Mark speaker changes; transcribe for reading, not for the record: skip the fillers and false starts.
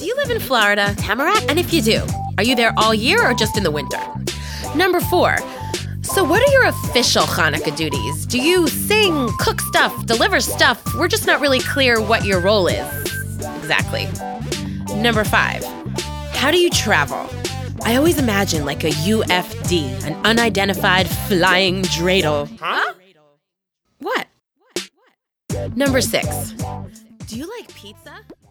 Speaker 1: Do you live in Florida, Tamarack? And if you do, are you there all year or just in the winter? Number 4, so what are your official Hanukkah duties? Do you sing, cook stuff, deliver stuff? We're just not really clear what your role is. Exactly. Number 5, how do you travel? I always imagine like a UFD, an unidentified flying dreidel. Huh? What? Number 6, do you like pizza?